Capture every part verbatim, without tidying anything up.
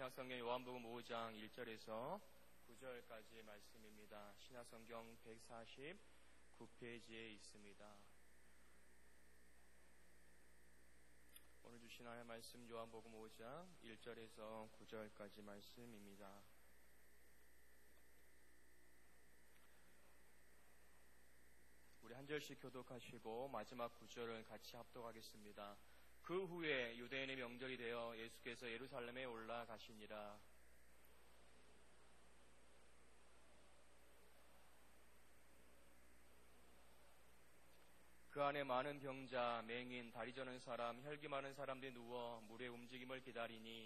신약성경 요한복음 오 장 일 절에서 구 절까지의 말씀입니다. 신약성경 백사십구 페이지에 있습니다. 오늘 주신 하나님의 말씀 요한복음 오 장 일 절에서 구 절까지 말씀입니다. 우리 한 절씩 교독하시고 마지막 구 절을 같이 합독하겠습니다. 그 후에 유대인의 명절이 되어 예수께서 예루살렘에 올라가시니라. 그 안에 많은 병자, 맹인, 다리 저는 사람, 혈기 많은 사람들이 누워 물의 움직임을 기다리니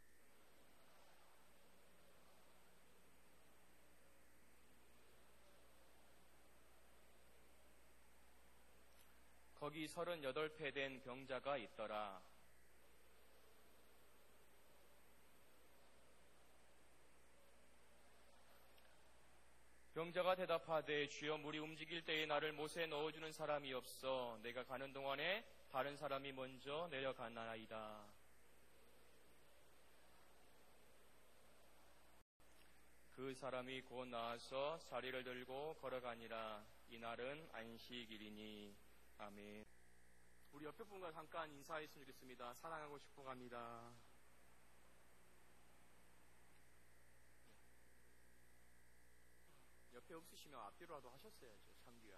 거기 서른여덟 패 된 병자가 있더라. 병자가 대답하되 주여 물이 움직일 때에 나를 못에 넣어주는 사람이 없어 내가 가는 동안에 다른 사람이 먼저 내려가나이다. 그 사람이 곧 나와서 자리를 들고 걸어가니라. 이날은 안식일이니. 아멘. 우리 옆에 분과 잠깐 인사했으면 좋겠습니다. 사랑하고 싶어 갑니다. 옆에 없으시면 앞뒤로라도 하셨어야죠. 참귀야.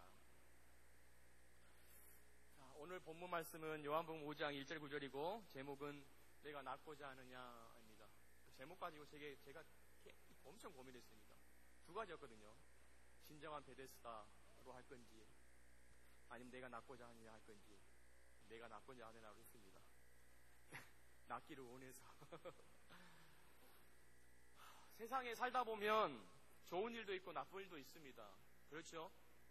자, 오늘 본문 말씀은 요한복음 오 장 일 절 구 절이고 제목은 내가 낫고자 하느냐입니다. 그 제목 가지고 제게, 제가 엄청 고민했습니다. 두 가지였거든요. 진정한 베데스다로 할 건지 아니면 내가 낫고자 하느냐 할 건지. 내가 낫고자 하느냐고 했습니다. 낫기를 원해서. 세상에 살다 보면 좋은 일도 있고 나쁜 일도 있습니다. 그렇죠?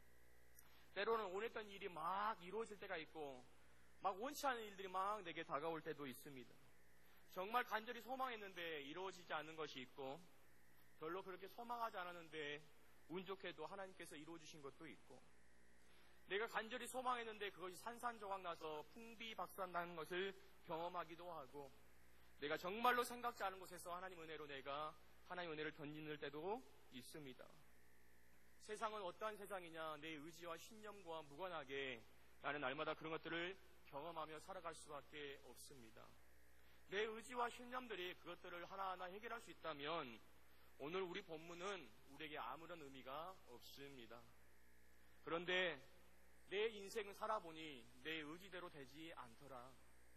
때로는 원했던 일이 막 이루어질 때가 있고 막 원치 않은 일들이 막 내게 다가올 때도 있습니다. 정말 간절히 소망했는데 이루어지지 않는 것이 있고 별로 그렇게 소망하지 않았는데 운 좋게도 하나님께서 이루어주신 것도 있고 내가 간절히 소망했는데 그것이 산산조각 나서 풍비박산나는 것을 경험하기도 하고 내가 정말로 생각지 않은 곳에서 하나님 은혜로 내가 하나님 은혜를 던지는 때도 있습니다. 세상은 어떠한 세상이냐? 내 의지와 신념과 무관하게 나는 날마다 그런 것들을 경험하며 살아갈 수밖에 없습니다. 내 의지와 신념들이 그것들을 하나하나 해결할 수 있다면 오늘 우리 본문은 우리에게 아무런 의미가 없습니다. 그런데 내 인생을 살아보니 내 의지대로 되지 않더라.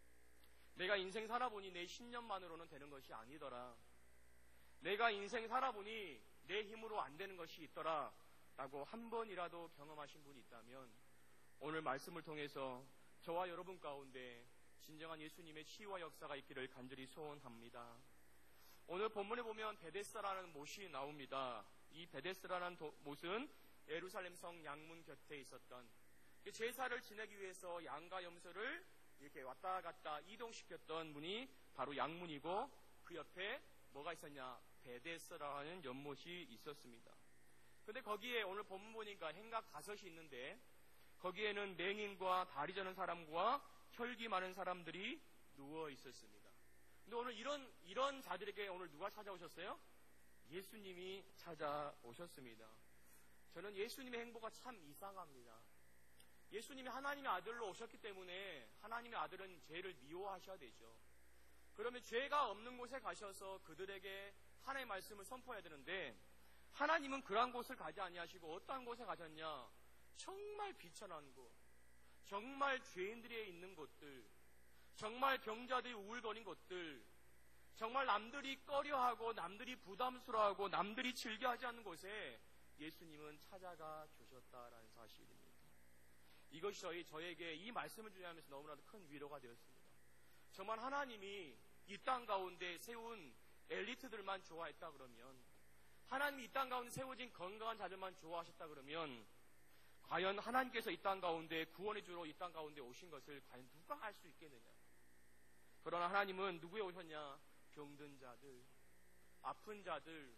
내가 인생 살아보니 내 신념만으로는 되는 것이 아니더라. 내가 인생 살아보니 내 힘으로 안 되는 것이 있더라 라고 한 번이라도 경험하신 분이 있다면 오늘 말씀을 통해서 저와 여러분 가운데 진정한 예수님의 치유와 역사가 있기를 간절히 소원합니다. 오늘 본문에 보면 베데스다라는 못이 나옵니다. 이 베데스다라는 못은 예루살렘 성 양문 곁에 있었던 제사를 지내기 위해서 양과 염소를 이렇게 왔다 갔다 이동시켰던 문이 바로 양문이고 그 옆에 뭐가 있었냐? 베데스다라는 연못이 있었습니다. 근데 거기에 오늘 본문 보니까 행각 다섯이 있는데 거기에는 맹인과 다리 저는 사람과 혈기 많은 사람들이 누워 있었습니다. 근데 오늘 이런 이런 자들에게 오늘 누가 찾아오셨어요? 예수님이 찾아오셨습니다. 저는 예수님의 행보가 참 이상합니다. 예수님이 하나님의 아들로 오셨기 때문에 하나님의 아들은 죄를 미워하셔야 되죠. 그러면 죄가 없는 곳에 가셔서 그들에게 하나님의 말씀을 선포해야 되는데 하나님은 그러한 곳을 가지 아니하시고 어떠한 곳에 가셨냐? 정말 비천한 곳, 정말 죄인들이 있는 곳들, 정말 병자들이 우울거린 곳들, 정말 남들이 꺼려하고 남들이 부담스러워하고 남들이 즐겨하지 않는 곳에 예수님은 찾아가 주셨다라는 사실입니다. 이것이 저희, 저에게 이 말씀을 준비하면서 너무나도 큰 위로가 되었습니다. 정말 하나님이 이 땅 가운데 세운 엘리트들만 좋아했다 그러면, 하나님이 이 땅 가운데 세워진 건강한 자들만 좋아하셨다 그러면 과연 하나님께서 이 땅 가운데 구원의 주로 이 땅 가운데 오신 것을 과연 누가 알 수 있겠느냐? 그러나 하나님은 누구에 오셨냐? 병든 자들, 아픈 자들,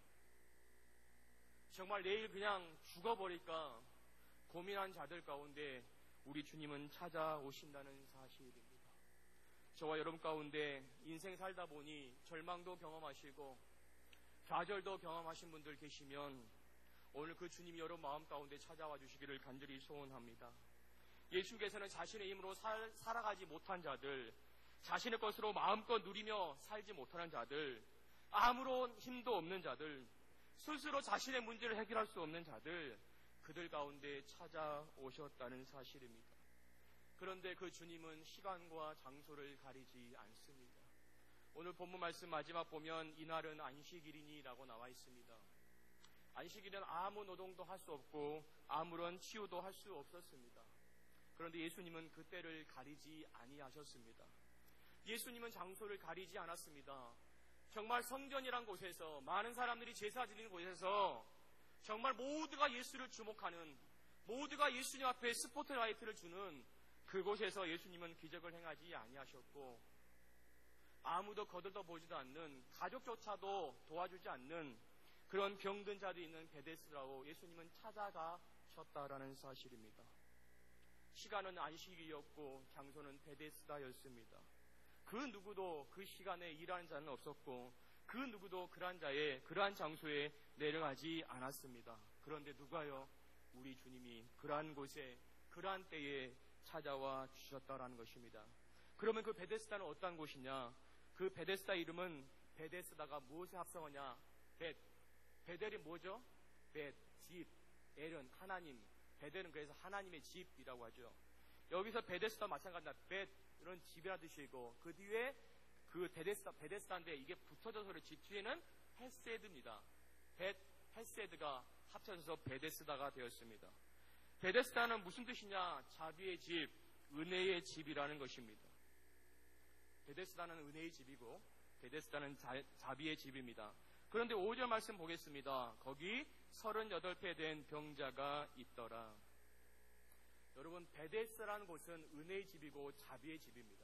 정말 내일 그냥 죽어버릴까 고민한 자들 가운데 우리 주님은 찾아오신다는 사실입니다. 저와 여러분 가운데 인생 살다 보니 절망도 경험하시고 좌절도 경험하신 분들 계시면 오늘 그 주님이 여러분 마음 가운데 찾아와 주시기를 간절히 소원합니다. 예수께서는 자신의 힘으로 살, 살아가지 못한 자들, 자신의 것으로 마음껏 누리며 살지 못하는 자들, 아무런 힘도 없는 자들, 스스로 자신의 문제를 해결할 수 없는 자들, 그들 가운데 찾아오셨다는 사실입니다. 그런데 그 주님은 시간과 장소를 가리지 않습니다. 오늘 본문 말씀 마지막 보면 이날은 안식일이니 라고 나와 있습니다. 안식일은 아무 노동도 할 수 없고 아무런 치유도 할 수 없었습니다. 그런데 예수님은 그때를 가리지 아니하셨습니다. 예수님은 장소를 가리지 않았습니다. 정말 성전이란 곳에서, 많은 사람들이 제사 드리는 곳에서 정말 모두가 예수를 주목하는, 모두가 예수님 앞에 스포트라이트를 주는 그곳에서 예수님은 기적을 행하지 아니하셨고, 아무도 거들떠 보지도 않는, 가족조차도 도와주지 않는 그런 병든 자도 있는 베데스다로 예수님은 찾아가셨다라는 사실입니다. 시간은 안식일이었고 장소는 베데스다였습니다. 그 누구도 그 시간에 일하는 자는 없었고 그 누구도 그러한 자에, 그러한 장소에 내려가지 않았습니다. 그런데 누가요? 우리 주님이 그러한 곳에, 그러한 때에 찾아와 주셨다라는 것입니다. 그러면 그 베데스다는 어떠한 곳이냐? 그 베데스다 이름은, 베데스다가 무엇에 합성하냐? 벳. 베델이 뭐죠? 벳, 집. 엘은 하나님. 베델은 그래서 하나님의 집이라고 하죠. 여기서 베데스다 마찬가지다. 벳, 이런 집이라는 뜻이고, 그 뒤에 그 베데스다, 베데스다인데 이게 붙어져서 그렇지, 뒤에는 헤세드입니다. 벳, 헤세드가 합쳐져서 베데스다가 되었습니다. 베데스다는 무슨 뜻이냐? 자비의 집, 은혜의 집이라는 것입니다. 베데스다는 은혜의 집이고 베데스다는 자, 자비의 집입니다. 그런데 오 절 말씀 보겠습니다. 거기 서른여덟 배 된 병자가 있더라. 여러분, 베데스다라는 곳은 은혜의 집이고 자비의 집입니다.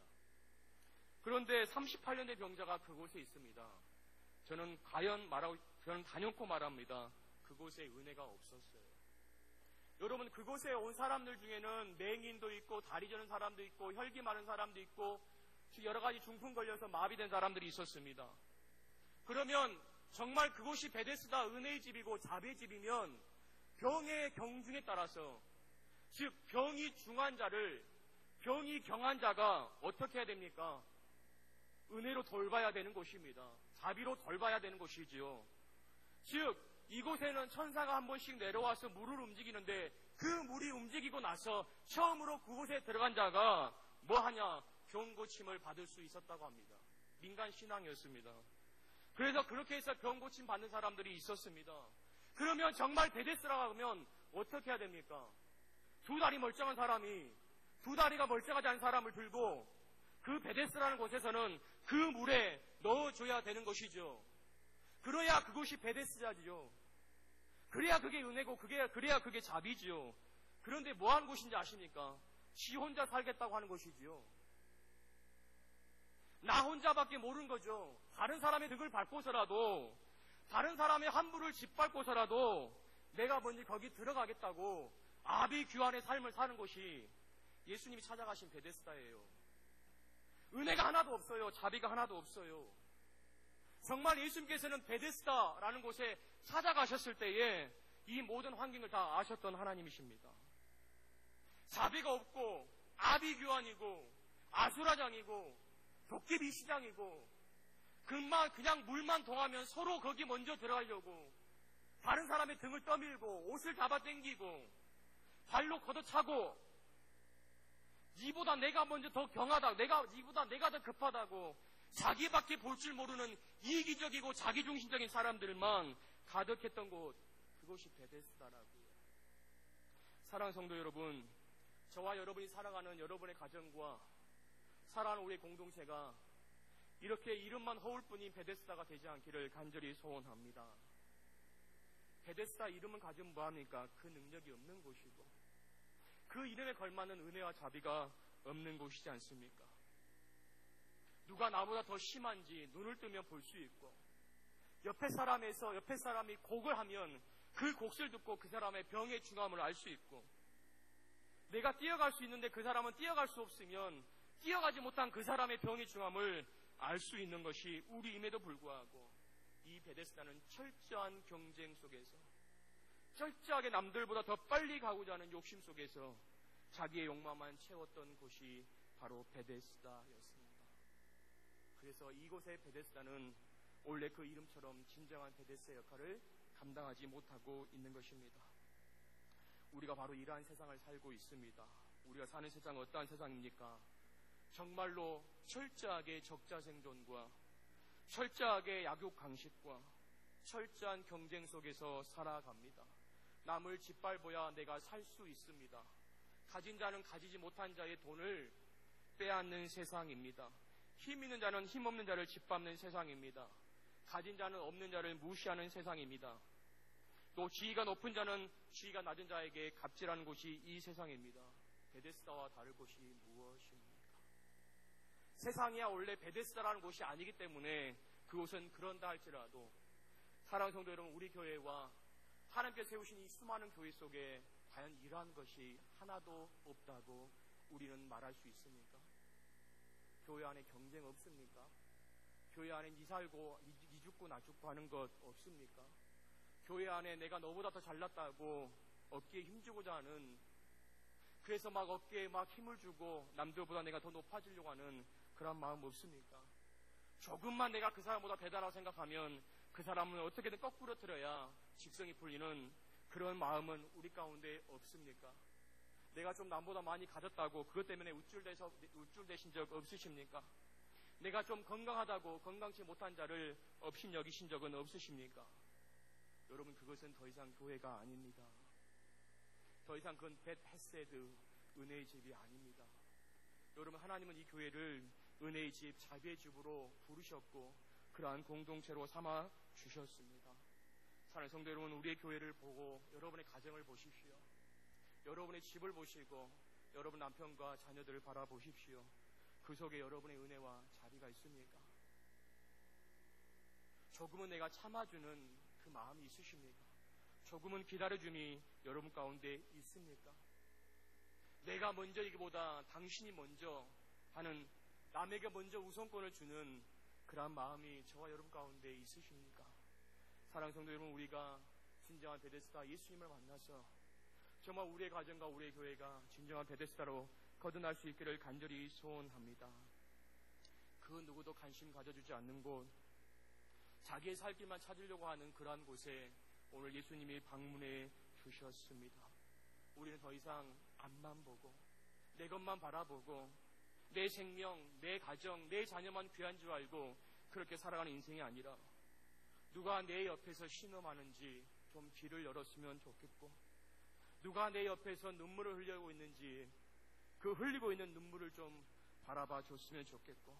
그런데 삼십팔 년 된 병자가 그곳에 있습니다. 저는 과연 말하고, 저는 단연코 말합니다. 그곳에 은혜가 없었어요. 여러분, 그곳에 온 사람들 중에는 맹인도 있고 다리 저는 사람도 있고 혈기 많은 사람도 있고 여러 가지 중풍 걸려서 마비된 사람들이 있었습니다. 그러면 정말 그곳이 베데스다 은혜의 집이고 자비의 집이면 병의 경중에 따라서, 즉 병이 중한 자를, 병이 경한 자가 어떻게 해야 됩니까? 은혜로 돌봐야 되는 곳입니다. 자비로 돌봐야 되는 곳이지요. 즉 이곳에는 천사가 한 번씩 내려와서 물을 움직이는데 그 물이 움직이고 나서 처음으로 그곳에 들어간 자가 뭐하냐? 병 고침을 받을 수 있었다고 합니다. 민간 신앙이었습니다. 그래서 그렇게 해서 병 고침 받는 사람들이 있었습니다. 그러면 정말 베데스다가 가면 어떻게 해야 됩니까? 두 다리 멀쩡한 사람이 두 다리가 멀쩡하지 않은 사람을 들고 그 베데스다라는 곳에서는 그 물에 넣어줘야 되는 것이죠. 그래야 그곳이 베데스다지요. 그래야 그게 은혜고 그게, 그래야 그게 자비지요. 그런데 뭐 하는 곳인지 아십니까? 지 혼자 살겠다고 하는 것이지요. 나 혼자밖에 모르는 거죠. 다른 사람의 등을 밟고서라도, 다른 사람의 함부를 짓밟고서라도 내가 먼저 거기 들어가겠다고 아비규환의 삶을 사는 곳이 예수님이 찾아가신 베데스다예요. 은혜가 하나도 없어요. 자비가 하나도 없어요. 정말 예수님께서는 베데스다라는 곳에 찾아가셨을 때에 이 모든 환경을 다 아셨던 하나님이십니다. 자비가 없고 아비규환이고 아수라장이고 도깨비 시장이고 그만 그냥 물만 동하면 서로 거기 먼저 들어가려고 다른 사람의 등을 떠밀고 옷을 잡아당기고 발로 걷어차고 니보다 내가 먼저 더 경하다, 내가 니보다 내가 더 급하다고 자기밖에 볼 줄 모르는 이기적이고 자기중심적인 사람들만 가득했던 곳, 그곳이 베데스다라고요. 사랑하는 성도 여러분, 저와 여러분이 살아가는 여러분의 가정과 살아가는 우리의 공동체가 이렇게 이름만 허울 뿐인 베데스다가 되지 않기를 간절히 소원합니다. 베데스다 이름은 가지면 뭐합니까? 그 능력이 없는 곳이고 그 이름에 걸맞는 은혜와 자비가 없는 곳이지 않습니까? 누가 나보다 더 심한지 눈을 뜨면 볼 수 있고 옆에 사람에서 옆에 사람이 곡을 하면 그 곡을 듣고 그 사람의 병의 중함을 알 수 있고 내가 뛰어갈 수 있는데 그 사람은 뛰어갈 수 없으면 뛰어가지 못한 그 사람의 병의 중함을 알 수 있는 것이 우리임에도 불구하고 이 베데스다는 철저한 경쟁 속에서 철저하게 남들보다 더 빨리 가고자 하는 욕심 속에서 자기의 욕망만 채웠던 곳이 바로 베데스다였습니다. 그래서 이곳의 베데스다는 원래 그 이름처럼 진정한 베데스다의 역할을 감당하지 못하고 있는 것입니다. 우리가 바로 이러한 세상을 살고 있습니다. 우리가 사는 세상은 어떠한 세상입니까? 정말로 철저하게 적자생존과 철저하게 약육강식과 철저한 경쟁 속에서 살아갑니다. 남을 짓밟아야 내가 살 수 있습니다. 가진 자는 가지지 못한 자의 돈을 빼앗는 세상입니다. 힘 있는 자는 힘 없는 자를 짓밟는 세상입니다. 가진 자는 없는 자를 무시하는 세상입니다. 또 지위가 높은 자는 지위가 낮은 자에게 갑질하는 곳이 이 세상입니다. 베데스다와 다를 곳이 무엇입니까? 세상이야 원래 베데스다라는 곳이 아니기 때문에 그곳은 그런다 할지라도 사랑하는 성도 여러분, 우리 교회와 하나님께서 세우신 이 수많은 교회 속에 과연 이러한 것이 하나도 없다고 우리는 말할 수 있습니까? 교회 안에 경쟁 없습니까? 교회 안에 니 살고 니 죽고 나 죽고 하는 것 없습니까? 교회 안에 내가 너보다 더 잘났다고 어깨에 힘주고자 하는, 그래서 막 어깨에 막 힘을 주고 남들보다 내가 더 높아지려고 하는 그런 마음 없습니까? 조금만 내가 그 사람보다 배다라고 생각하면 그 사람은 어떻게든 거꾸로 틀어야 직성이 풀리는 그런 마음은 우리 가운데 없습니까? 내가 좀 남보다 많이 가졌다고 그것 때문에 우쭐대서, 우쭐대신 적 없으십니까? 내가 좀 건강하다고 건강치 못한 자를 업신 여기신 적은 없으십니까? 여러분, 그것은 더 이상 교회가 아닙니다. 더 이상 그건 벳 헤세드, 은혜의 집이 아닙니다. 여러분, 하나님은 이 교회를 은혜의 집, 자비의 집으로 부르셨고 그러한 공동체로 삼아 주셨습니다. 사랑하는 성도 여러분, 우리의 교회를 보고 여러분의 가정을 보십시오. 여러분의 집을 보시고 여러분 남편과 자녀들을 바라보십시오. 그 속에 여러분의 은혜와 자비가 있습니까? 조금은 내가 참아주는 그 마음이 있으십니까? 조금은 기다려줌이 여러분 가운데 있습니까? 내가 먼저이기보다 당신이 먼저 하는, 남에게 먼저 우선권을 주는 그러한 마음이 저와 여러분 가운데 있으십니까? 사랑하는 성도 여러분, 우리가 진정한 베데스다 예수님을 만나서 정말 우리의 가정과 우리의 교회가 진정한 베데스다로 거듭날 수 있기를 간절히 소원합니다. 그 누구도 관심 가져주지 않는 곳, 자기의 살 길만 찾으려고 하는 그러한 곳에 오늘 예수님이 방문해 주셨습니다. 우리는 더 이상 앞만 보고 내 것만 바라보고 내 생명, 내 가정, 내 자녀만 귀한 줄 알고 그렇게 살아가는 인생이 아니라 누가 내 옆에서 신음하는지 좀 귀를 열었으면 좋겠고, 누가 내 옆에서 눈물을 흘리고 있는지 그 흘리고 있는 눈물을 좀 바라봐 줬으면 좋겠고,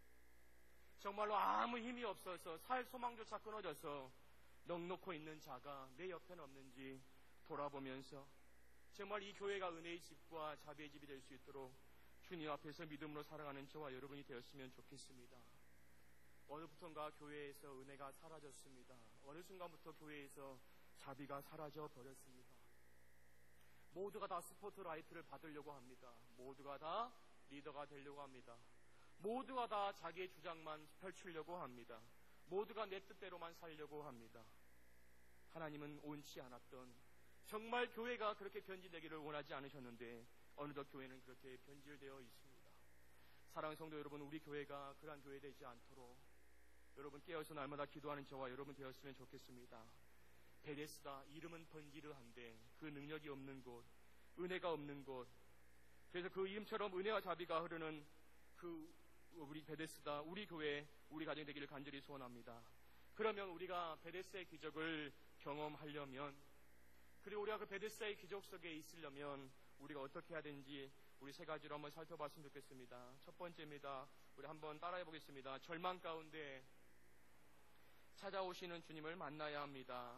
정말로 아무 힘이 없어서 살 소망조차 끊어져서 넋놓고 있는 자가 내 옆에는 없는지 돌아보면서 정말 이 교회가 은혜의 집과 자비의 집이 될 수 있도록 주님 앞에서 믿음으로 살아가는 저와 여러분이 되었으면 좋겠습니다. 어느부턴가 교회에서 은혜가 사라졌습니다. 어느 순간부터 교회에서 자비가 사라져 버렸습니다. 모두가 다 스포트라이트를 받으려고 합니다. 모두가 다 리더가 되려고 합니다. 모두가 다 자기의 주장만 펼치려고 합니다. 모두가 내 뜻대로만 살려고 합니다. 하나님은 원치 않았던, 정말 교회가 그렇게 변질되기를 원하지 않으셨는데 어느덧 교회는 그렇게 변질되어 있습니다. 사랑하는 성도 여러분, 우리 교회가 그러한 교회 되지 않도록 여러분 깨어서 날마다 기도하는 저와 여러분 되었으면 좋겠습니다. 베데스다, 이름은 번지르한데 그 능력이 없는 곳, 은혜가 없는 곳, 그래서 그 이름처럼 은혜와 자비가 흐르는 그 우리 베데스다, 우리 교회, 우리 가정 되기를 간절히 소원합니다. 그러면 우리가 베데스다의 기적을 경험하려면, 그리고 우리가 그 베데스다의 기적 속에 있으려면 우리가 어떻게 해야 되는지 우리 세 가지로 한번 살펴봤으면 좋겠습니다. 첫 번째입니다. 우리 한번 따라해 보겠습니다. 절망 가운데 찾아오시는 주님을 만나야 합니다.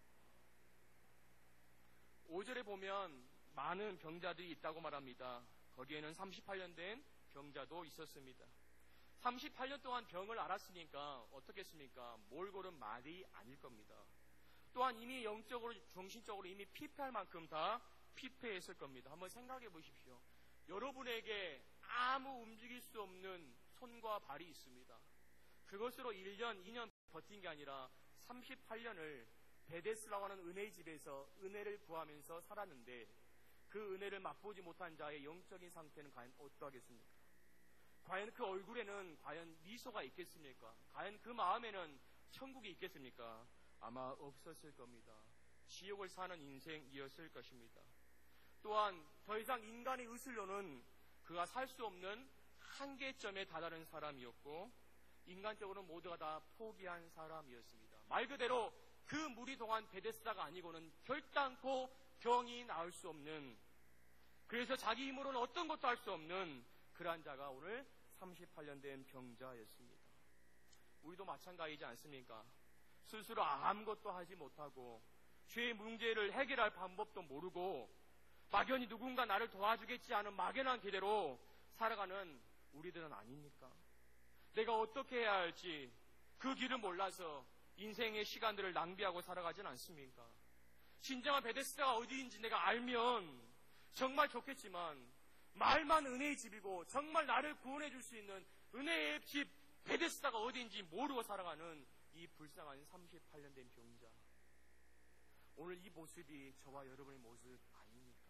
오 절에 보면 많은 병자들이 있다고 말합니다. 거기에는 삼십팔 년 된 병자도 있었습니다. 삼십팔 년 동안 병을 앓았으니까 어떻겠습니까? 몰골은 말이 아닐 겁니다. 또한 이미 영적으로, 정신적으로 이미 피폐할 만큼 다 피폐했을 겁니다. 한번 생각해 보십시오. 여러분에게 아무 움직일 수 없는 손과 발이 있습니다. 그것으로 일 년, 이 년 버틴 게 아니라 삼십팔 년을 베데스라고 하는 은혜의 집에서 은혜를 구하면서 살았는데 그 은혜를 맛보지 못한 자의 영적인 상태는 과연 어떠하겠습니까? 과연 그 얼굴에는 과연 미소가 있겠습니까? 과연 그 마음에는 천국이 있겠습니까? 아마 없었을 겁니다. 지옥을 사는 인생이었을 것입니다. 또한 더 이상 인간의 의술로는 그가 살 수 없는 한계점에 다다른 사람이었고 인간적으로 모두가 다 포기한 사람이었습니다. 말 그대로 그 물이 동안 베데스다가 아니고는 결단코 병이 나을 수 없는, 그래서 자기 힘으로는 어떤 것도 할 수 없는 그러한 자가 오늘 삼십팔 년 된 병자였습니다. 우리도 마찬가지지 않습니까? 스스로 아무것도 하지 못하고 죄의 문제를 해결할 방법도 모르고 막연히 누군가 나를 도와주겠지 하는 막연한 기대로 살아가는 우리들은 아닙니까? 내가 어떻게 해야 할지 그 길을 몰라서 인생의 시간들을 낭비하고 살아가진 않습니까? 진정한 베데스다가 어디인지 내가 알면 정말 좋겠지만 말만 은혜의 집이고 정말 나를 구원해 줄 수 있는 은혜의 집 베데스다가 어디인지 모르고 살아가는 이 불쌍한 삼십팔 년 된 병자. 오늘 이 모습이 저와 여러분의 모습 아닙니까?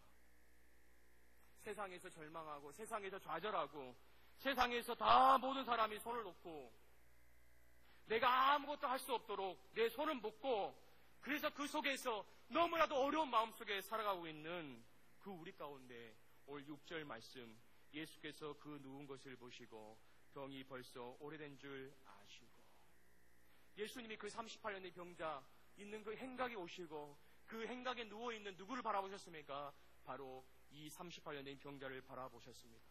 세상에서 절망하고 세상에서 좌절하고 세상에서 다 모든 사람이 손을 놓고 내가 아무것도 할 수 없도록 내 손을 묶고 그래서 그 속에서 너무나도 어려운 마음 속에 살아가고 있는 그 우리 가운데 오늘 육 절 말씀, 예수께서 그 누운 것을 보시고 병이 벌써 오래된 줄 아시고, 예수님이 그 삼십팔 년의 병자 있는 그 행각에 오시고 그 행각에 누워있는 누구를 바라보셨습니까? 바로 이 삼십팔 년 된 병자를 바라보셨습니다.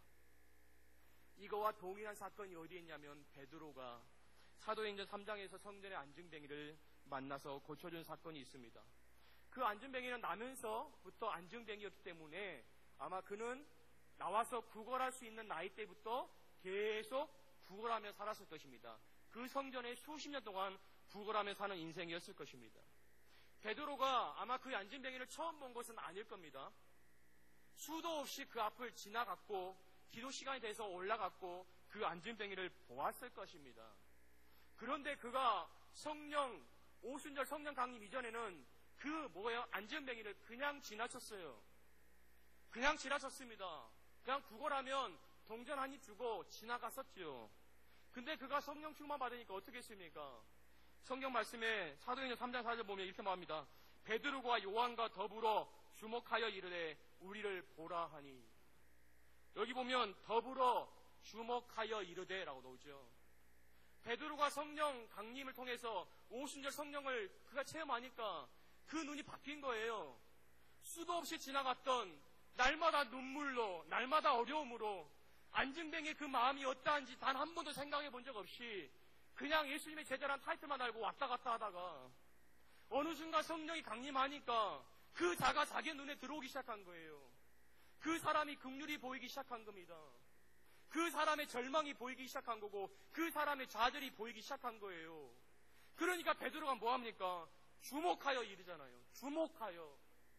이거와 동일한 사건이 어디에 있냐면 베드로가 사도행전 삼 장에서 성전의 안증뱅이를 만나서 고쳐준 사건이 있습니다. 그 안증뱅이는 나면서부터 안증뱅이였기 때문에 아마 그는 나와서 구걸할 수 있는 나이 때부터 계속 구걸하며 살았을 것입니다. 그 성전에 수십 년 동안 구걸하며 사는 인생이었을 것입니다. 베드로가 아마 그 안증뱅이를 처음 본 것은 아닐 겁니다. 수도 없이 그 앞을 지나갔고 기도 시간이 돼서 올라갔고 그 안증뱅이를 보았을 것입니다. 그런데 그가 성령, 오순절 성령 강림 이전에는 그 뭐예요? 안증뱅이를 그냥 지나쳤어요. 그냥 지나쳤습니다. 그냥 구걸하면 동전 한 입 주고 지나갔었죠. 근데 그가 성령 충만 받으니까 어떻게 했습니까? 성경 말씀에 사도행전 삼 장 사 절 보면 이렇게 말합니다. 베드로와 요한과 더불어 주목하여 이르되 우리를 보라 하니. 여기 보면 더불어 주목하여 이르되 라고 나오죠. 베드로가 성령 강림을 통해서 오순절 성령을 그가 체험하니까 그 눈이 바뀐 거예요. 수도 없이 지나갔던 날마다 눈물로 날마다 어려움으로 안증뱅이의 그 마음이 어떠한지 단 한 번도 생각해 본 적 없이 그냥 예수님의 제자란 타이틀만 알고 왔다 갔다 하다가 어느 순간 성령이 강림하니까 그 자가 자기 눈에 들어오기 시작한 거예요. 그 사람이 긍휼이 보이기 시작한 겁니다. 그 사람의 절망이 보이기 시작한 거고 그 사람의 좌절이 보이기 시작한 거예요. 그러니까 베드로가 뭐합니까? 주목하여 이르잖아요. 주목하여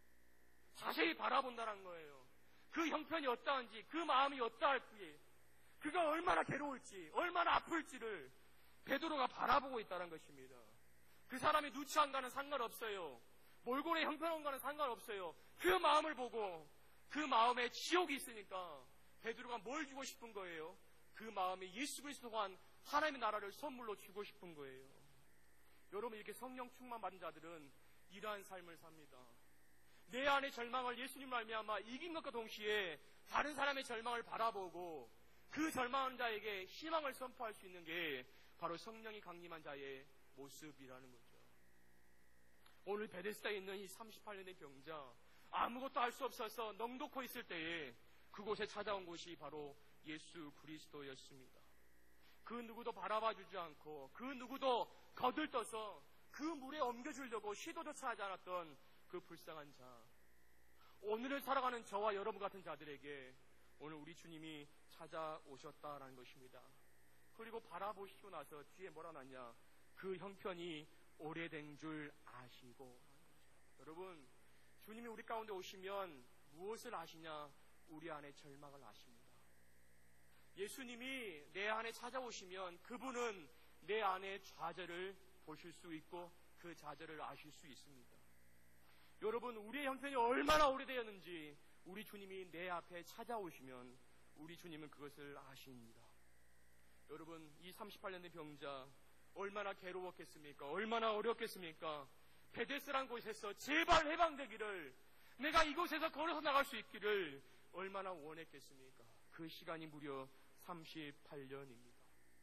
자세히 바라본다는 거예요. 그 형편이 어떠한지, 그 마음이 어떠할지, 그가 얼마나 괴로울지, 얼마나 아플지를 베드로가 바라보고 있다는 것입니다. 그 사람이 누추한가는 상관없어요. 몰골의 형편한가는 상관없어요. 그 마음을 보고 그 마음에 지옥이 있으니까 베드로가 뭘 주고 싶은 거예요? 그 마음에 예수 그리스도한 하나님의 나라를 선물로 주고 싶은 거예요. 여러분, 이렇게 성령 충만 받은 자들은 이러한 삶을 삽니다. 내 안의 절망을 예수님 말미암아 이긴 것과 동시에 다른 사람의 절망을 바라보고 그 절망하는 자에게 희망을 선포할 수 있는 게 바로 성령이 강림한 자의 모습이라는 거죠. 오늘 베데스다에 있는 이 삼십팔 년의 병자, 아무것도 할 수 없어서 넋놓고 있을 때에 그곳에 찾아온 곳이 바로 예수 그리스도였습니다. 그 누구도 바라봐 주지 않고 그 누구도 거들떠서 그 물에 옮겨주려고 시도조차 하지 않았던 그 불쌍한 자, 오늘을 살아가는 저와 여러분 같은 자들에게 오늘 우리 주님이 찾아오셨다라는 것입니다. 그리고 바라보시고 나서 뒤에 뭐라 났냐? 그 형편이 오래된 줄 아시고. 여러분, 주님이 우리 가운데 오시면 무엇을 아시냐? 우리 안에 절망을 아십니다. 예수님이 내 안에 찾아오시면 그분은 내 안의 좌절을 보실 수 있고 그 좌절을 아실 수 있습니다. 여러분, 우리의 형편이 얼마나 오래되었는지 우리 주님이 내 앞에 찾아오시면 우리 주님은 그것을 아십니다. 여러분, 이 삼십팔 년 된 병자 얼마나 괴로웠겠습니까? 얼마나 어렵겠습니까? 베데스란 곳에서 제발 해방되기를, 내가 이곳에서 걸어서 나갈 수 있기를 얼마나 원했겠습니까? 그 시간이 무려 삼십팔 년입니다.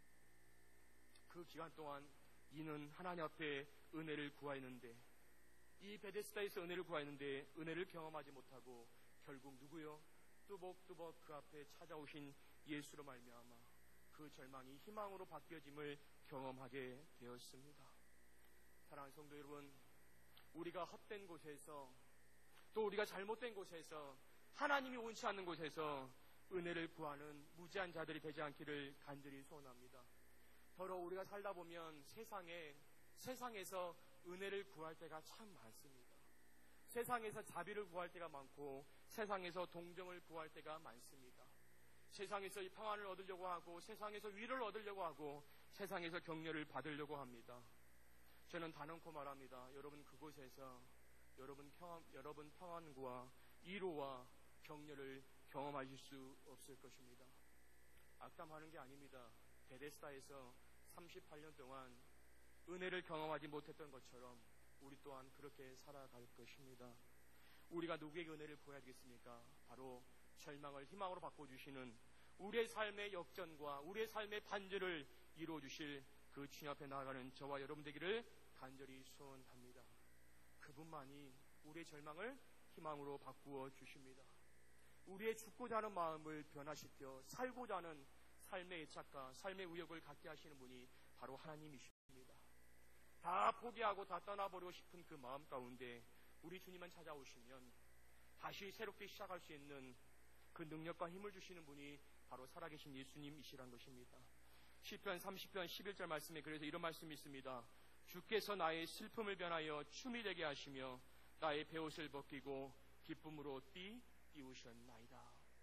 그 기간 동안 이는 하나님 앞에 은혜를 구하였는데, 이 베데스다에서 은혜를 구하였는데 은혜를 경험하지 못하고 결국 누구요? 뚜벅뚜벅 그 앞에 찾아오신 예수로 말미암아 그 절망이 희망으로 바뀌어짐을 경험하게 되었습니다. 사랑하는 성도 여러분, 우리가 헛된 곳에서, 또 우리가 잘못된 곳에서, 하나님이 원치 않는 곳에서 은혜를 구하는 무지한 자들이 되지 않기를 간절히 소원합니다. 더러 우리가 살다 보면 세상에, 세상에서 은혜를 구할 때가 참 많습니다. 세상에서 자비를 구할 때가 많고 세상에서 동정을 구할 때가 많습니다. 세상에서 이 평안을 얻으려고 하고 세상에서 위로를 얻으려고 하고 세상에서 격려를 받으려고 합니다. 저는 단언코 말합니다. 여러분, 그곳에서 여러분 평안, 여러분 평안과 위로와 격려를 경험하실 수 없을 것입니다. 악담하는 게 아닙니다. 베데스다에서 삼십팔 년 동안 은혜를 경험하지 못했던 것처럼 우리 또한 그렇게 살아갈 것입니다. 우리가 누구에게 은혜를 구해야 되겠습니까? 바로 절망을 희망으로 바꿔주시는, 우리의 삶의 역전과 우리의 삶의 반절을 이루어주실 그 주님 앞에 나아가는 저와 여러분 되기를 간절히 소원합니다. 그분만이 우리의 절망을 희망으로 바꾸어 주십니다. 우리의 죽고자 하는 마음을 변화시켜 살고자 하는 삶의 애착과 삶의 의욕을 갖게 하시는 분이 바로 하나님이십니다. 다 포기하고 다 떠나버리고 싶은 그 마음 가운데 우리 주님만 찾아오시면 다시 새롭게 시작할 수 있는 그 능력과 힘을 주시는 분이 바로 살아계신 예수님이시란 것입니다. 시편 삼십 편 십일 절 말씀에 그래서 이런 말씀이 있습니다. 주께서 나의 슬픔을 변하여 춤이 되게 하시며 나의 베옷을 벗기고 기쁨으로 띠 띄우셨나이다.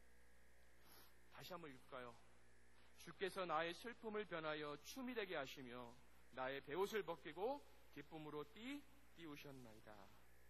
다시 한번 읽을까요? 주께서 나의 슬픔을 변하여 춤이 되게 하시며 나의 베옷을 벗기고 기쁨으로 띠 띄우셨나이다.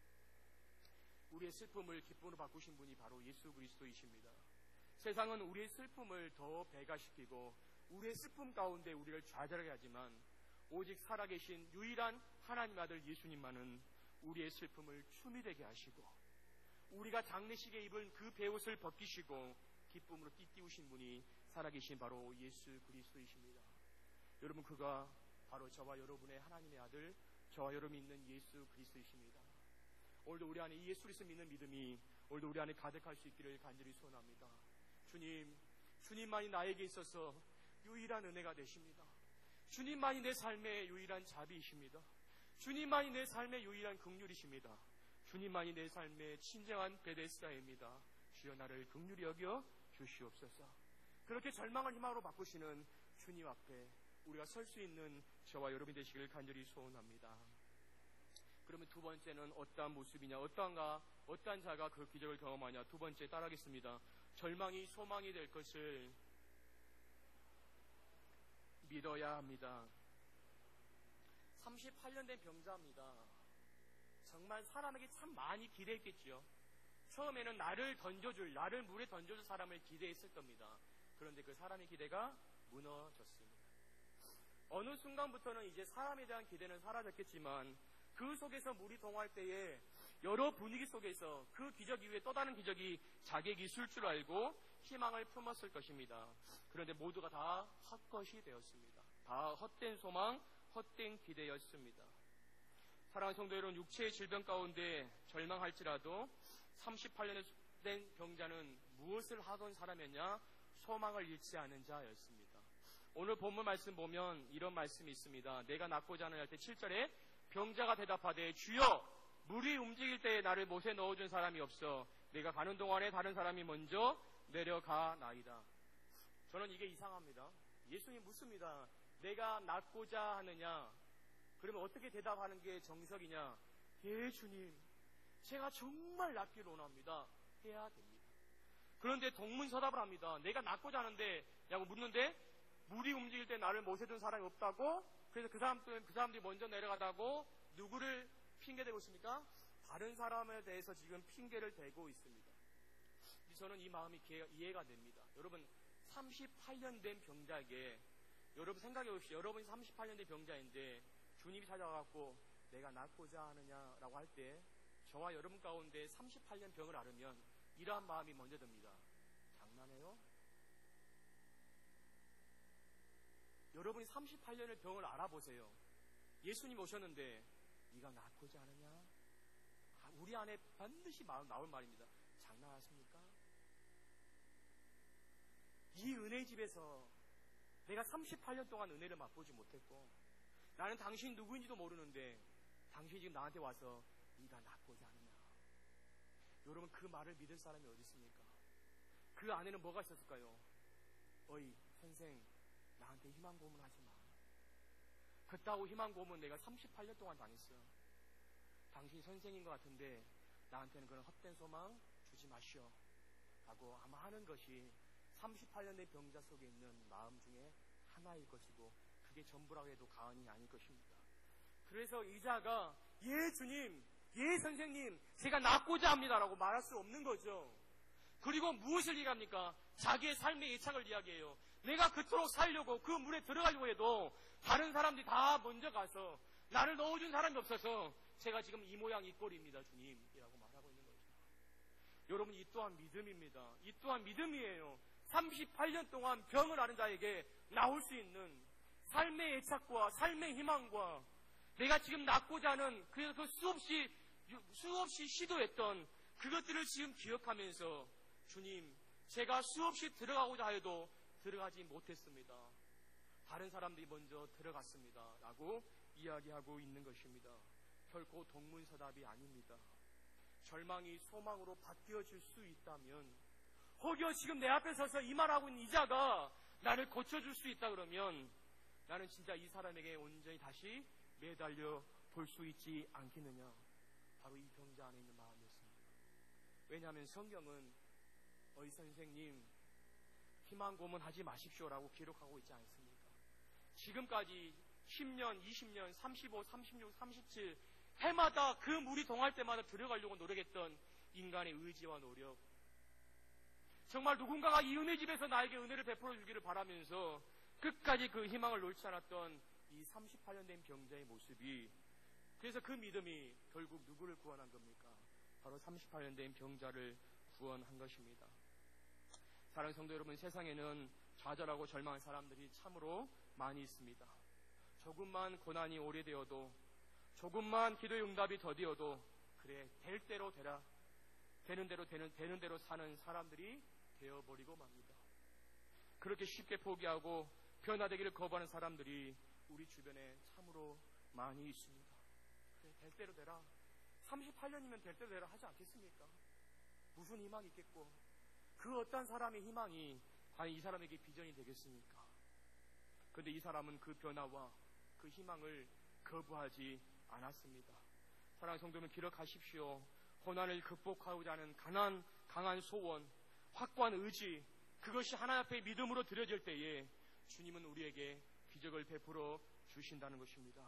우리의 슬픔을 기쁨으로 바꾸신 분이 바로 예수 그리스도이십니다. 세상은 우리의 슬픔을 더 배가시키고 우리의 슬픔 가운데 우리를 좌절하게 하지만 오직 살아계신 유일한 하나님 아들 예수님만은 우리의 슬픔을 춤이 되게 하시고 우리가 장례식에 입은 그 베옷을 벗기시고 기쁨으로 띠띠우신 분이 살아계신 바로 예수 그리스도이십니다. 여러분, 그가 바로 저와 여러분의 하나님의 아들, 저와 여러분이 있는 예수 그리스도이십니다. 오늘도 우리 안에 이 예수 그리스도 믿는 믿음이 오늘도 우리 안에 가득할 수 있기를 간절히 소원합니다. 주님, 주님만이 나에게 있어서 유일한 은혜가 되십니다. 주님만이 내 삶의 유일한 자비이십니다. 주님만이 내 삶의 유일한 긍휼이십니다. 주님만이 내 삶의 친정한 베데스다입니다. 주여 나를 긍휼히 여겨 주시옵소서. 그렇게 절망을 희망으로 바꾸시는 주님 앞에 우리가 설 수 있는 저와 여러분이 되시길 간절히 소원합니다. 그러면 두 번째는 어떠한 모습이냐, 어떠한가, 어떠한 자가 그 기적을 경험하냐. 두 번째 따라하겠습니다. 절망이 소망이 될 것을 믿어야 합니다. 삼십팔 년 된 병자입니다. 정말 사람에게 참 많이 기대했겠지요. 처음에는 나를 던져줄, 나를 물에 던져줄 사람을 기대했을 겁니다. 그런데 그 사람의 기대가 무너졌습니다. 어느 순간부터는 이제 사람에 대한 기대는 사라졌겠지만 그 속에서 물이 동할 때에 여러 분위기 속에서 그 기적 이후에 또 다른 기적이 자기에게 있을 줄 알고 희망을 품었을 것입니다. 그런데 모두가 다 헛것이 되었습니다. 다 헛된 소망, 헛된 기대였습니다. 사랑하는 성도 여러분, 육체의 질병 가운데 절망할지라도 삼십팔 년 된 병자는 무엇을 하던 사람이었냐? 소망을 잃지 않은 자였습니다. 오늘 본문 말씀 보면 이런 말씀이 있습니다. 내가 낫고자 하는 할 때 칠 절에 병자가 대답하되 주여 물이 움직일 때에 나를 못에 넣어준 사람이 없어 내가 가는 동안에 다른 사람이 먼저 내려가나이다. 저는 이게 이상합니다. 예수님 묻습니다. 내가 낫고자 하느냐? 그러면 어떻게 대답하는 게 정석이냐? 예, 주님, 제가 정말 낫기를 원합니다. 해야 됩니다. 그런데 동문서답을 합니다. 내가 낫고자 하는데 라고 묻는데 물이 움직일 때 나를 모세준 사람이 없다고. 그래서 그 사람들은 그 사람들이 먼저 내려가다고 누구를 핑계대고 있습니까? 다른 사람에 대해서 지금 핑계를 대고 있습니다. 저는 이 마음이 이해가 됩니다. 여러분 삼십팔 년 된 병자에게 여러분 생각해 보십시오. 여러분이 삼십팔 년 된 병자인데 주님이 찾아가고 내가 낫고자 하느냐라고 할 때 저와 여러분 가운데 삼십팔 년 병을 앓으면 이러한 마음이 먼저 듭니다. 장난해요? 여러분이 삼십팔 년의 병을 알아보세요. 예수님 오셨는데 네가 낫고자 하느냐? 우리 안에 반드시 나올 말입니다. 장난하십니까? 이 은혜의 집에서 내가 삼십팔 년 동안 은혜를 맛보지 못했고 나는 당신 누구인지도 모르는데 당신이 지금 나한테 와서 네가 낫고자 하느냐? 여러분 그 말을 믿을 사람이 어디 있습니까? 그 안에는 뭐가 있었을까요? 어이 선생 나한테 희망 고문하지 마. 그따구 희망 고문 내가 삼십팔 년 동안 당했어. 당신 선생인 것 같은데 나한테는 그런 헛된 소망 주지 마시오 라고 아마 하는 것이 삼십팔 년 된 병자 속에 있는 마음 중에 하나일 것이고 그게 전부라고 해도 과언이 아닐 것입니다. 그래서 이자가 예 주님, 예 선생님 제가 낫고자 합니다 라고 말할 수 없는 거죠. 그리고 무엇을 얘기합니까? 자기의 삶의 애착을 이야기해요. 내가 그토록 살려고 그 물에 들어가려고 해도 다른 사람들이 다 먼저 가서 나를 넣어준 사람이 없어서 제가 지금 이 모양 이 꼴입니다 주님이라고 말하고 있는 거죠. 여러분 이 또한 믿음입니다. 이 또한 믿음이에요. 삼십팔 년 동안 병을 앓은 자에게 나올 수 있는 삶의 애착과 삶의 희망과 내가 지금 낫고자 하는 그, 그 수없이 수없이 시도했던 그것들을 지금 기억하면서 주님 제가 수없이 들어가고자 해도 들어가지 못했습니다. 다른 사람들이 먼저 들어갔습니다 라고 이야기하고 있는 것입니다. 결코 동문서답이 아닙니다. 절망이 소망으로 바뀌어질 수 있다면 혹여 지금 내 앞에 서서 이 말하고 있는 이자가 나를 고쳐줄 수 있다 그러면 나는 진짜 이 사람에게 온전히 다시 매달려 볼 수 있지 않겠느냐. 바로 이 병자 안에 있는 마음이었습니다. 왜냐하면 성경은 어이 선생님 희망 고문하지 마십시오라고 기록하고 있지 않습니까? 지금까지 십 년, 이십 년, 삼십오, 삼십육, 삼십칠 해마다 그 물이 동할 때마다 들어가려고 노력했던 인간의 의지와 노력, 정말 누군가가 이 은혜 집에서 나에게 은혜를 베풀어 주기를 바라면서 끝까지 그 희망을 놓지 않았던 이 삼십팔 년 된 병자의 모습이, 그래서 그 믿음이 결국 누구를 구원한 겁니까? 바로 삼십팔 년 된 병자를 구원한 것입니다. 사랑하는 성도 여러분, 세상에는 좌절하고 절망한 사람들이 참으로 많이 있습니다. 조금만 고난이 오래되어도, 조금만 기도의 응답이 더디어도 그래 될 대로 되라, 되는 대로 되는, 되는 대로 사는 사람들이 되어버리고 맙니다. 그렇게 쉽게 포기하고 변화되기를 거부하는 사람들이 우리 주변에 참으로 많이 있습니다. 그래 될 대로 되라, 삼십팔 년이면 될 대로 되라 하지 않겠습니까? 무슨 희망이 있겠고 그 어떤 사람의 희망이 과연 이 사람에게 비전이 되겠습니까? 그런데 이 사람은 그 변화와 그 희망을 거부하지 않았습니다. 사랑하는 성도는 기억하십시오. 고난을 극복하고자 하는 강한, 강한 소원, 확고한 의지, 그것이 하나님 앞에 믿음으로 드려질 때에 주님은 우리에게 기적을 베풀어 주신다는 것입니다.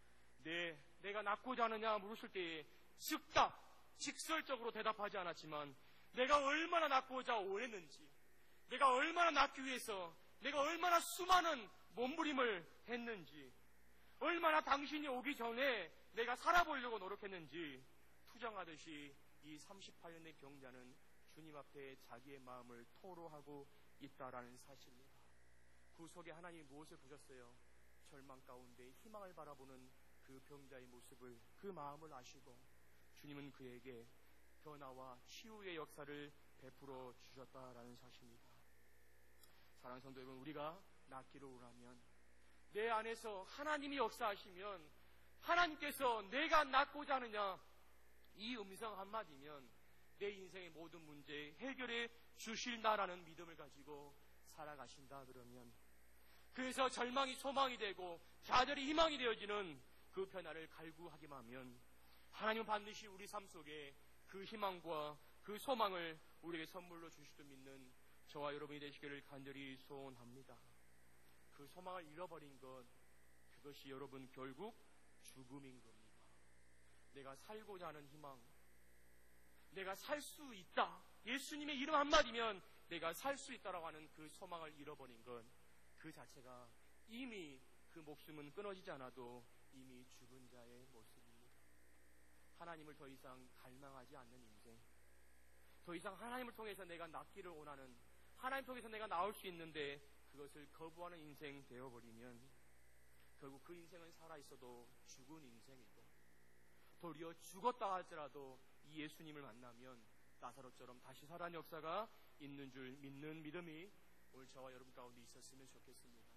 네, 내가 낫고자 하느냐 물으실 때에 즉답, 직설적으로 대답하지 않았지만 내가 얼마나 낫고자 오했는지, 내가 얼마나 낫기 위해서 내가 얼마나 수많은 몸부림을 했는지, 얼마나 당신이 오기 전에 내가 살아보려고 노력했는지 투정하듯이 이 삼십팔 년의 병자는 주님 앞에 자기의 마음을 토로하고 있다라는 사실입니다. 그 속에 하나님이 무엇을 보셨어요? 절망 가운데 희망을 바라보는 그 병자의 모습을, 그 마음을 아시고 주님은 그에게 변화와 치유의 역사를 베풀어 주셨다라는 사실입니다. 사랑하는 성도 여러분, 우리가 낫기를 원하면, 내 안에서 하나님이 역사하시면, 하나님께서 내가 낫고자 하느냐 이 음성 한마디면 내 인생의 모든 문제 해결해 주실다라는 믿음을 가지고 살아가신다 그러면, 그래서 절망이 소망이 되고 좌절이 희망이 되어지는 그 변화를 갈구하기만 하면 하나님은 반드시 우리 삶 속에 그 희망과 그 소망을 우리에게 선물로 주실 줄 믿는 저와 여러분이 되시기를 간절히 소원합니다. 그 소망을 잃어버린 것, 그것이 여러분 결국 죽음인 겁니다. 내가 살고자 하는 희망, 내가 살 수 있다, 예수님의 이름 한마디면 내가 살 수 있다라고 하는 그 소망을 잃어버린 것, 그 자체가 이미 그 목숨은 끊어지지 않아도 이미 죽은 자의 모습입니다. 하나님을 더 이상 갈망하지 않는 인생, 더 이상 하나님을 통해서 내가 낫기를 원하는, 하나님 통해서 내가 나올 수 있는데 그것을 거부하는 인생 되어버리면 결국 그 인생은 살아있어도 죽은 인생이고, 도리어 죽었다 할지라도 이 예수님을 만나면 나사로처럼 다시 살아난 역사가 있는 줄 믿는 믿음이 오늘 저와 여러분 가운데 있었으면 좋겠습니다.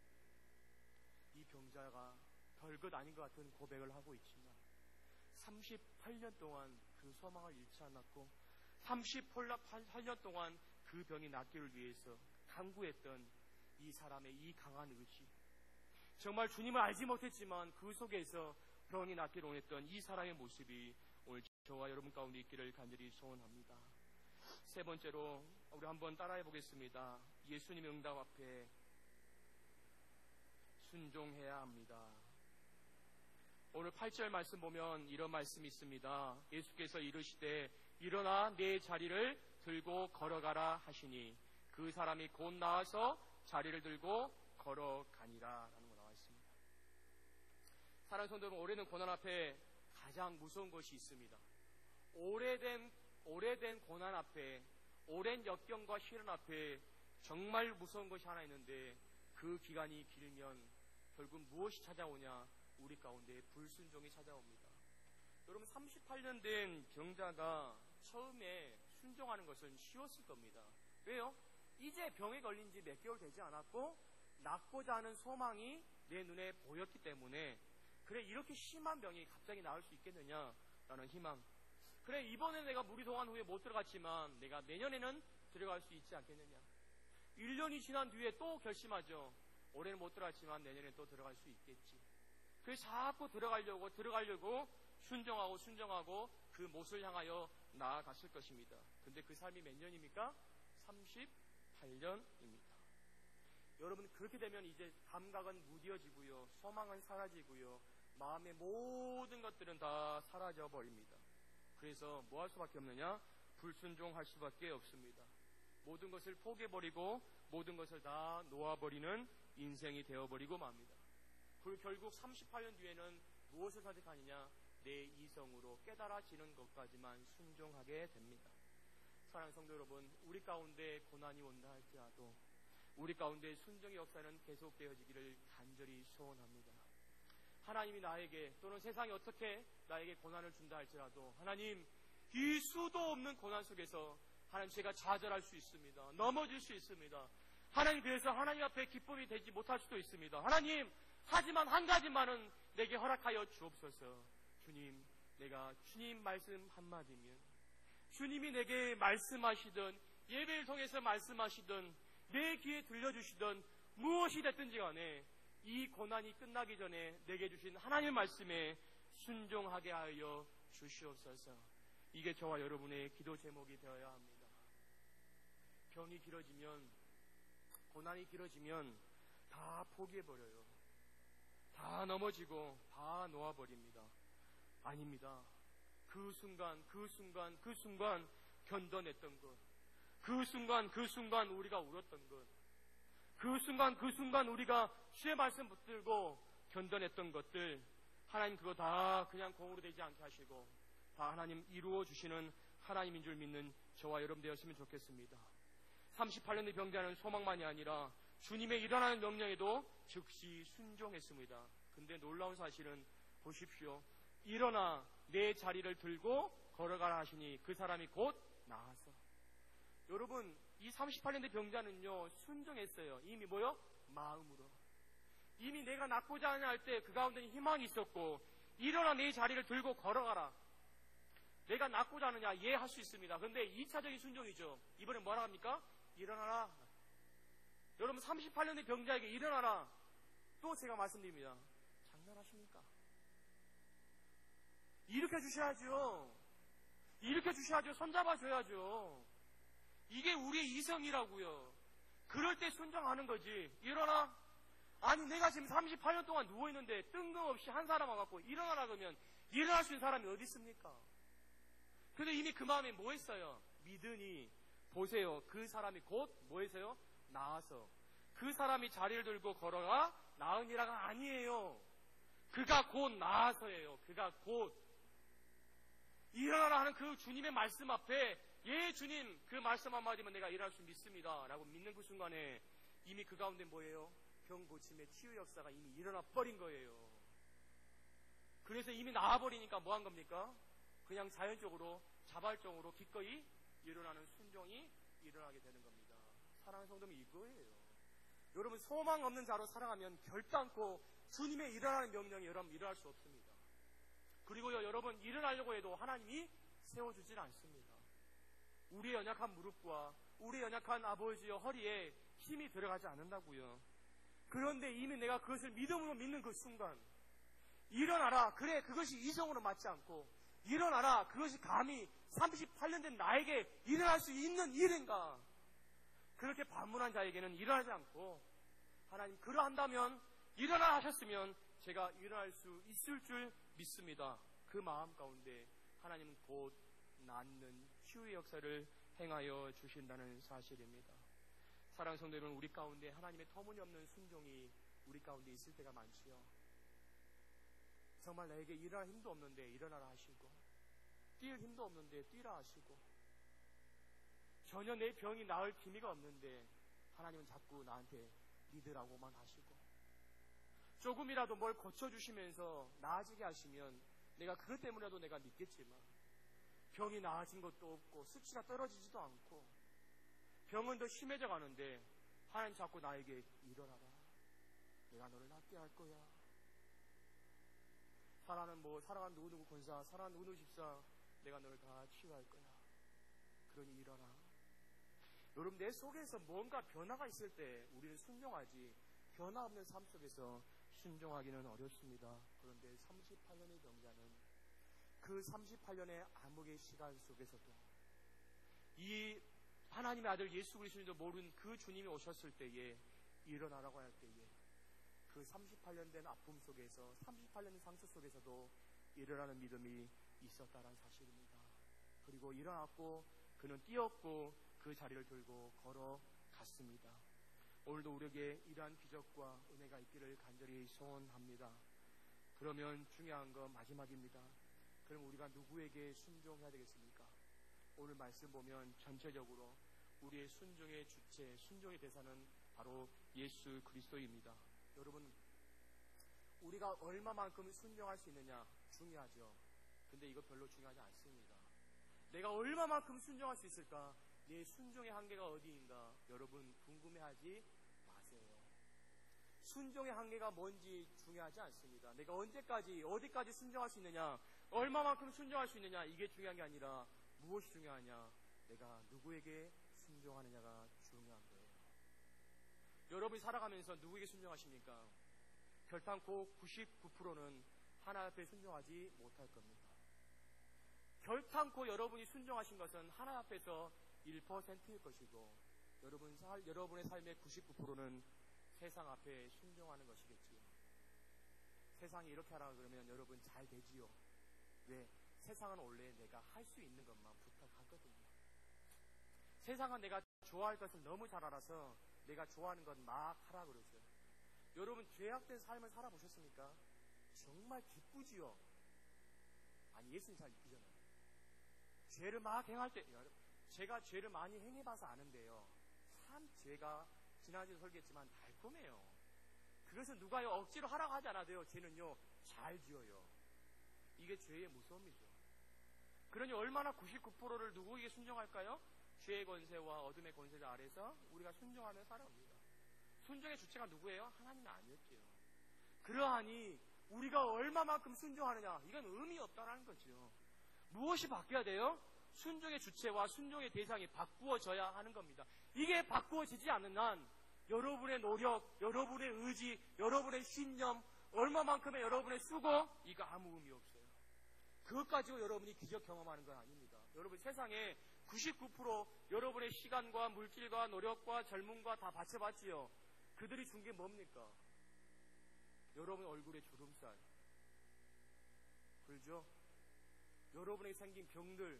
이 병자가 별것 아닌 것 같은 고백을 하고 있지만 삼십팔 년 동안 그 소망을 잃지 않았고 삼십팔 년 동안 그 병이 낫기를 위해서 간구했던 이 사람의 이 강한 의지, 정말 주님을 알지 못했지만 그 속에서 병이 낫기를 원했던 이 사람의 모습이 오늘 저와 여러분 가운데 있기를 간절히 소원합니다. 세 번째로 우리 한번 따라해 보겠습니다. 예수님의 응답 앞에 순종해야 합니다. 오늘 팔 절 말씀 보면 이런 말씀이 있습니다. 예수께서 이르시되 일어나 내 자리를 들고 걸어가라 하시니 그 사람이 곧 나와서 자리를 들고 걸어가니라 라는 거 나와 있습니다. 사랑하는 성도 여러분, 오래된 고난 앞에 가장 무서운 것이 있습니다. 오래된 오래된 고난 앞에, 오랜 역경과 시련 앞에 정말 무서운 것이 하나 있는데 그 기간이 길면 결국 무엇이 찾아오냐? 우리 가운데 불순종이 찾아옵니다. 여러분, 삼십팔 년 된 병자가 처음에 순종하는 것은 쉬웠을 겁니다. 왜요? 이제 병에 걸린 지 몇 개월 되지 않았고 낫고자 하는 소망이 내 눈에 보였기 때문에, 그래 이렇게 심한 병이 갑자기 나을 수 있겠느냐라는 희망, 그래 이번에 내가 무리동안 후에 못 들어갔지만 내가 내년에는 들어갈 수 있지 않겠느냐. 일 년이 지난 뒤에 또 결심하죠. 올해는 못 들어갔지만 내년에 또 들어갈 수 있겠지. 그래서 자꾸 들어가려고 들어가려고 순종하고 순종하고 그 못을 향하여 나아갔을 것입니다. 근데 그 삶이 몇 년입니까? 삼십팔 년입니다. 여러분, 그렇게 되면 이제 감각은 무뎌지고요, 소망은 사라지고요, 마음의 모든 것들은 다 사라져 버립니다. 그래서 뭐 할 수밖에 없느냐? 불순종할 수밖에 없습니다. 모든 것을 포기해버리고 모든 것을 다 놓아버리는 인생이 되어버리고 맙니다. 그리고 결국 삼십팔 년 뒤에는 무엇을 선택하느냐? 내 이성으로 깨달아지는 것까지만 순종하게 됩니다. 사랑하는 성도 여러분, 우리 가운데 고난이 온다 할지라도 우리 가운데 순종의 역사는 계속되어지기를 간절히 소원합니다. 하나님이 나에게 또는 세상이 어떻게 나에게 고난을 준다 할지라도 하나님, 이 수도 없는 고난 속에서 하나님 제가 좌절할 수 있습니다. 넘어질 수 있습니다. 하나님, 그래서 하나님 앞에 기쁨이 되지 못할 수도 있습니다. 하나님, 하지만 한 가지만은 내게 허락하여 주옵소서. 주님, 내가 주님 말씀 한마디면, 주님이 내게 말씀하시든 예배를 통해서 말씀하시든 내 귀에 들려주시든 무엇이 됐든지 간에 이 고난이 끝나기 전에 내게 주신 하나님의 말씀에 순종하게 하여 주시옵소서. 이게 저와 여러분의 기도 제목이 되어야 합니다. 병이 길어지면, 고난이 길어지면 다 포기해버려요. 다 넘어지고 다 놓아버립니다. 아닙니다. 그 순간 그 순간 그 순간 견뎌냈던 것, 그 순간 그 순간 우리가 울었던 것, 그 순간 그 순간 우리가 주의 말씀 붙들고 견뎌냈던 것들, 하나님 그거 다 그냥 공으로 되지 않게 하시고 다 하나님 이루어 주시는 하나님인 줄 믿는 저와 여러분 되었으면 좋겠습니다. 삼십팔 년의 병자는 소망만이 아니라 주님의 일어나는 명령에도 즉시 순종했습니다. 근데 놀라운 사실은 보십시오. 일어나 내 자리를 들고 걸어가라 하시니 그 사람이 곧 나아서. 여러분, 이 삼십팔 년의 병자는요 순종했어요. 이미 뭐요? 마음으로. 이미 내가 낫고자 하냐 할 때 그 가운데는 희망이 있었고, 일어나 내 자리를 들고 걸어가라. 내가 낫고자 하느냐? 예, 할 수 있습니다. 그런데 이 차적인 순종이죠. 이번에 뭐라 합니까? 일어나라. 여러분, 삼십팔 년의 병자에게 일어나라. 또 제가 말씀드립니다. 장난하십니까? 일으켜 주셔야죠. 일으켜 주셔야죠. 손잡아 줘야죠. 이게 우리의 이성이라고요. 그럴 때 순종하는 거지. 일어나. 아니 내가 지금 삼십팔 년 동안 누워있는데 뜬금없이 한 사람 와갖고 일어나라 그러면 일어날 수 있는 사람이 어디 있습니까? 근데 이미 그 마음에 뭐 했어요? 믿으니 보세요. 그 사람이 곧 뭐 했어요? 나아서. 그 사람이 자리를 들고 걸어가 나으니라가 아니에요. 그가 곧 나아서예요. 그가 곧. 일어나라 하는 그 주님의 말씀 앞에 예 주님 그 말씀 한마디면 내가 일어날 수 믿습니다 라고 믿는 그 순간에 이미 그 가운데 뭐예요? 병 고침의 치유 역사가 이미 일어나 버린 거예요. 그래서 이미 나와버리니까 뭐 한 겁니까? 그냥 자연적으로 자발적으로 기꺼이 일어나는 순종이 일어나게 되는 겁니다. 사랑하는 성도님 이거예요. 여러분 소망 없는 자로 살아가면 결단코 주님의 일어나는 명령이 여러분 일어날 수 없습니다. 그리고요 여러분 일어나려고 해도 하나님이 세워주질 않습니다. 우리의 연약한 무릎과 우리의 연약한 아버지의 허리에 힘이 들어가지 않는다고요. 그런데 이미 내가 그것을 믿음으로 믿는 그 순간 일어나라. 그래 그것이 이성으로 맞지 않고 일어나라. 그것이 감히 삼십팔 년 된 나에게 일어날 수 있는 일인가. 그렇게 반문한 자에게는 일어나지 않고 하나님 그러한다면 일어나 하셨으면 제가 일어날 수 있을 줄 믿습니다. 그 마음 가운데 하나님은 곧 낫는 치유의 역사를 행하여 주신다는 사실입니다. 사랑하는 성도 여러분, 우리 가운데 하나님의 터무니없는 순종이 우리 가운데 있을 때가 많지요. 정말 나에게 일어날 힘도 없는데 일어나라 하시고 뛸 힘도 없는데 뛰라 하시고 전혀 내 병이 나을 기미가 없는데 하나님은 자꾸 나한테 믿으라고만 하시고 조금이라도 뭘 고쳐주시면서 나아지게 하시면 내가 그것 때문에라도 내가 믿겠지만 병이 나아진 것도 없고 수치가 떨어지지도 않고 병은 더 심해져 가는데 하나님 자꾸 나에게 일어나라. 내가 너를 낫게 할 거야. 사랑하는 뭐 사랑하는 누구누구 권사, 사랑하는 누구누구 집사, 내가 너를 다 치유할 거야. 그러니 일어나. 여러분 내 속에서 뭔가 변화가 있을 때 우리는 순종하지 변화 없는 삶 속에서 순종하기는 어렵습니다. 그런데 삼십팔 년의 병자는 그 삼십팔 년의 암흑의 시간 속에서도 이 하나님의 아들 예수 그리스도를 모르는 그 주님이 오셨을 때에 일어나라고 할 때에 그 삼십팔 년 된 아픔 속에서 삼십팔 년의 상처 속에서도 일어나는 믿음이 있었다는 사실입니다. 그리고 일어났고 그는 뛰었고 그 자리를 들고 걸어갔습니다. 오늘도 우리에게 이러한 기적과 은혜가 있기를 간절히 소원합니다. 그러면 중요한 건 마지막입니다. 그럼 우리가 누구에게 순종해야 되겠습니까? 오늘 말씀 보면 전체적으로 우리의 순종의 주체, 순종의 대사는 바로 예수 그리스도입니다. 여러분, 우리가 얼마만큼 순종할 수 있느냐 중요하죠. 근데 이거 별로 중요하지 않습니다. 내가 얼마만큼 순종할 수 있을까? 내 순종의 한계가 어디인가? 여러분 궁금해하지 마세요. 순종의 한계가 뭔지 중요하지 않습니다. 내가 언제까지 어디까지 순종할 수 있느냐, 얼마만큼 순종할 수 있느냐, 이게 중요한 게 아니라 무엇이 중요하냐, 내가 누구에게 순종하느냐가 중요한 거예요. 여러분이 살아가면서 누구에게 순종하십니까? 결단코 구십구 퍼센트는 하나님 앞에 순종하지 못할 겁니다. 결단코 여러분이 순종하신 것은 하나님 앞에서 일 퍼센트일 것이고 여러분 살, 여러분의 삶의 구십구 퍼센트는 세상 앞에 순종하는 것이겠지요. 세상이 이렇게 하라 그러면 여러분 잘 되지요. 왜? 세상은 원래 내가 할 수 있는 것만 부탁하거든요. 세상은 내가 좋아할 것을 너무 잘 알아서 내가 좋아하는 것 막 하라 그러죠. 여러분 죄악된 삶을 살아보셨습니까? 정말 기쁘지요. 아니 예수님 잘 이쁘잖아요. 죄를 막 행할 때, 제가 죄를 많이 행해봐서 아는데요, 참 죄가 지난주에 설계했지만 달콤해요. 그것은 누가요 억지로 하라고 하지 않아도요 죄는요 잘 지어요. 이게 죄의 무서움이죠. 그러니 얼마나 구십구 퍼센트를 누구에게 순종할까요? 죄의 권세와 어둠의 권세 아래서 우리가 순종하며 살아옵니다. 순종의 주체가 누구예요? 하나님이 아니었지요. 그러하니 우리가 얼마만큼 순종하느냐, 이건 의미 없다는 거죠. 무엇이 바뀌어야 돼요? 순종의 주체와 순종의 대상이 바꾸어져야 하는 겁니다. 이게 바꾸어지지 않는 한 여러분의 노력, 여러분의 의지, 여러분의 신념, 얼마만큼의 여러분의 수고, 이거 아무 의미 없어요. 그것 가지고 여러분이 기적 경험하는 건 아닙니다. 여러분 세상에 구십구 퍼센트 여러분의 시간과 물질과 노력과 젊음과 다 바쳐봤지요. 그들이 준 게 뭡니까? 여러분 얼굴에 주름살, 그렇죠? 여러분의 생긴 병들,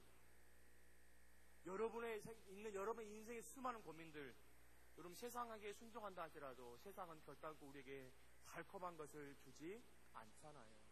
여러분의 있는 여러분의 인생의 수많은 고민들. 여러분 세상에게 순종한다 하더라도 세상은 결단코 우리에게 달콤한 것을 주지 않잖아요.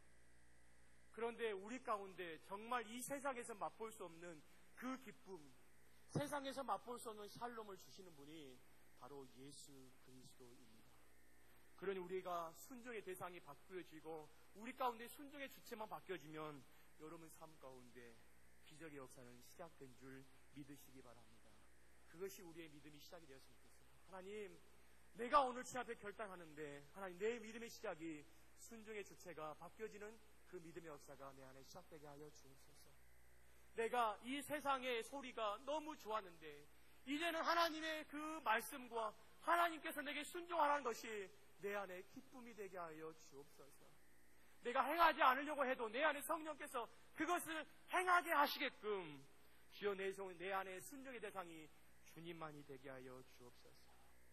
그런데 우리 가운데 정말 이 세상에서 맛볼 수 없는 그 기쁨, 세상에서 맛볼 수 없는 샬롬을 주시는 분이 바로 예수 그리스도입니다. 그러니 우리가 순종의 대상이 바뀌어지고 우리 가운데 순종의 주체만 바뀌어지면 여러분 삶 가운데 기적의 역사는 시작된 줄 믿으시기 바랍니다. 그것이 우리의 믿음이 시작이 되었으면 좋겠습니다. 하나님, 내가 오늘 제 앞에 결단하는데 하나님, 내 믿음의 시작이 순종의 주체가 바뀌어지는 그 믿음의 역사가 내 안에 시작되게 하여 주옵소서. 내가 이 세상의 소리가 너무 좋았는데 이제는 하나님의 그 말씀과 하나님께서 내게 순종하라는 것이 내 안에 기쁨이 되게 하여 주옵소서. 내가 행하지 않으려고 해도 내 안에 성령께서 그것을 행하게 하시게끔 주여 내, 내 안에 순종의 대상이 주님만이 되게 하여 주옵소서.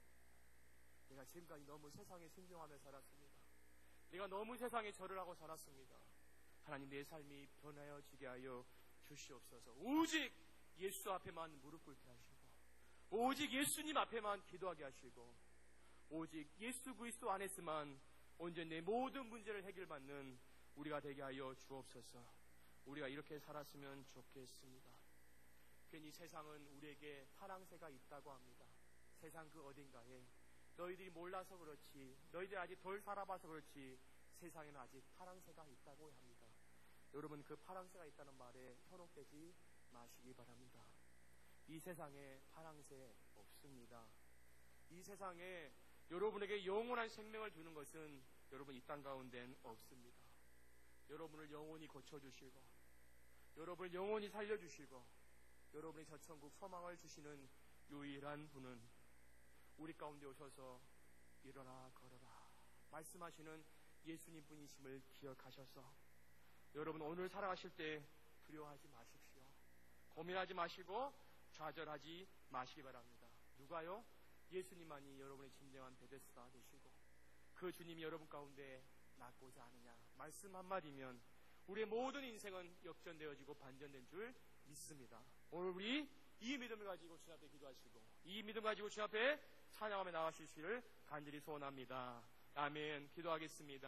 내가 지금까지 너무 세상에 순종하며 살았습니다. 내가 너무 세상에 절을 하고 살았습니다. 하나님, 내 삶이 변하여지게 하여 주시옵소서. 오직 예수 앞에만 무릎 꿇게 하시고 오직 예수님 앞에만 기도하게 하시고 오직 예수 그리스도 안에서만 온전히 내 모든 문제를 해결받는 우리가 되게 하여 주옵소서. 우리가 이렇게 살았으면 좋겠습니다. 괜히 세상은 우리에게 파랑새가 있다고 합니다. 세상 그 어딘가에 너희들이 몰라서 그렇지, 너희들이 아직 덜 살아봐서 그렇지 세상에는 아직 파랑새가 있다고 합니다. 여러분, 그 파랑새가 있다는 말에 현혹되지 마시기 바랍니다. 이 세상에 파랑새 없습니다. 이 세상에 여러분에게 영원한 생명을 주는 것은 여러분 이 땅 가운데는 없습니다. 여러분을 영원히 고쳐주시고 여러분을 영원히 살려주시고 여러분의 저 천국 소망을 주시는 유일한 분은 우리 가운데 오셔서 일어나 걸어라 말씀하시는 예수님 분이심을 기억하셔서 여러분 오늘 살아가실 때 두려워하지 마십시오. 고민하지 마시고 좌절하지 마시기 바랍니다. 누가요? 예수님만이 여러분의 진정한 베데스다 되시고 그 주님이 여러분 가운데 낫고자 하느냐 말씀 한마디면 우리의 모든 인생은 역전되어지고 반전된 줄 믿습니다. 오늘 우리 이 믿음을 가지고 주 앞에 기도하시고 이 믿음 가지고 주 앞에 찬양하며 나가시기를 간절히 소원합니다. 아멘. 기도하겠습니다.